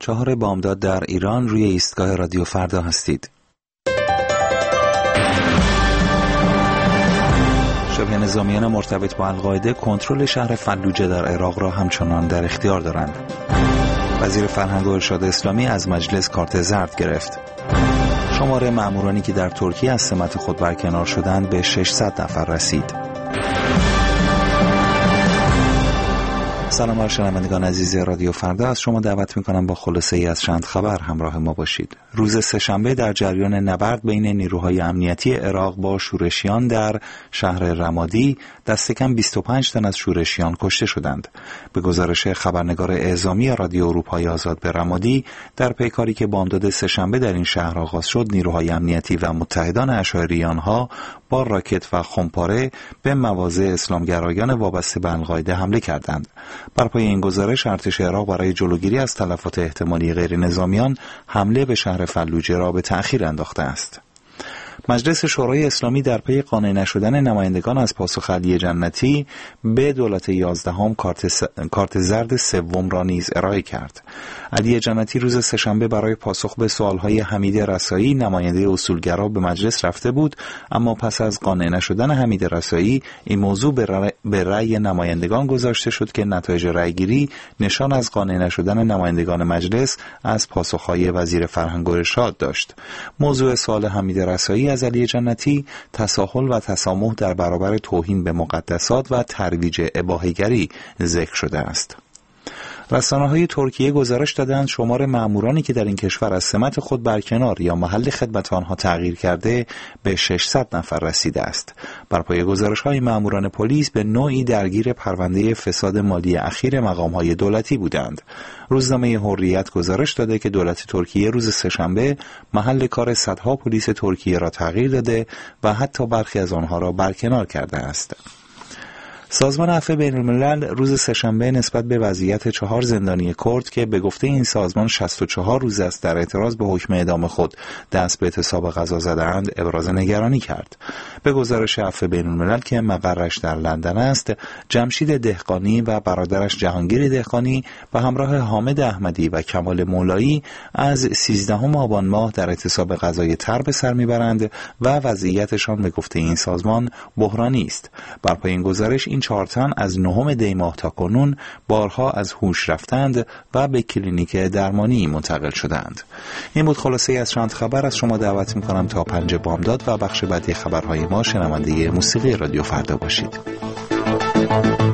4 بامداد در ایران روی ایستگاه رادیو فردا هستید. شبه نظامیان مرتبط با القاعده کنترل شهر فلوجه در عراق را همچنان در اختیار دارند. وزیر فرهنگ و ارشاد اسلامی از مجلس کارت زرد گرفت. شمار مامورانی که در ترکیه از سمت خود برکنار شدند به 600 نفر رسید. سلام بر شنوندگان عزیز رادیو فردا، از شما دعوت می‌کنم با خلاصه ای از چند خبر همراه ما باشید. روز سه‌شنبه در جریان نبرد بین نیروهای امنیتی عراق با شورشیان در شهر رمادی دست کم 25 تن از شورشیان کشته شدند. به گزارش خبرنگار اعزامی رادیو اروپای آزاد به رمادی، در پیکاری که بامداد سه‌شنبه در این شهر آغاز شد، نیروهای امنیتی و متحدان اشایری آنها با راکت و خمپاره به مواضع اسلامگرایان وابسته به القاعده حمله کردند. بر پای این گزارش، ارتش عراق برای جلوگیری از تلفات احتمالی غیر نظامیان حمله به شهر فلوجه را به تأخیر انداخته است. مجلس شورای اسلامی در پی قانع نشدن نمایندگان از پاسخ علی جنتی به دولت 11 کارت زرد سوم را نیز ارائه کرد. علی جنتی روز سه‌شنبه برای پاسخ به سوالهای حمید رسایی، نماینده اصولگرا، به مجلس رفته بود، اما پس از قانع نشدن حمید رسایی این موضوع به رأی نمایندگان گذاشته شد که نتایج رأیگیری نشان از قانع نشدن نمایندگان مجلس از پاسخهای وزیر فرهنگ و ارشاد داشت. موضوع سوال حمید رسایی از علی جنتی تساهل و تسامح در برابر توهین به مقدسات و ترویج اباحه‌گری ذکر شده است. رسانه‌های ترکیه گزارش دادند شمار مامورانی که در این کشور از سمت خود برکنار یا محل خدمت آنها تغییر کرده به 600 نفر رسیده است. بر پایه گزارش‌های ماموران پلیس به نوعی درگیر پرونده فساد مالی اخیر مقام‌های دولتی بودند. روزنامه حریت گزارش داده که دولت ترکیه روز سه‌شنبه محل کار صدها پلیس ترکیه را تغییر داده و حتی برخی از آنها را برکنار کرده است. سازمان عفو بین‌الملل روز سه‌شنبه نسبت به وضعیت 4 زندانی کرد که به گفته این سازمان 64 روز است در اعتراض به حکم اعدام خود دست به اعتصاب غذا زده‌اند ابراز نگرانی کرد. به گزارش عفو بین‌الملل که مقرش در لندن است، جمشید دهقانی و برادرش جهانگیر دهقانی به همراه حامد احمدی و کمال مولایی از 13 آبان ماه در اعتصاب غذای تر به سر میبرند و وضعیتشان به گفته این سازمان بحرانی است. بر پای این گزارش این 4 تن از 9 دی ماه تا کنون بارها از هوش رفتند و به کلینیک درمانی منتقل شدند. این بود خلاصه از چند خبر. از شما دعوت می‌کنم تا 5 بامداد و بخش بعدی خبرهای ما شنونده موسیقی رادیو فردا باشید.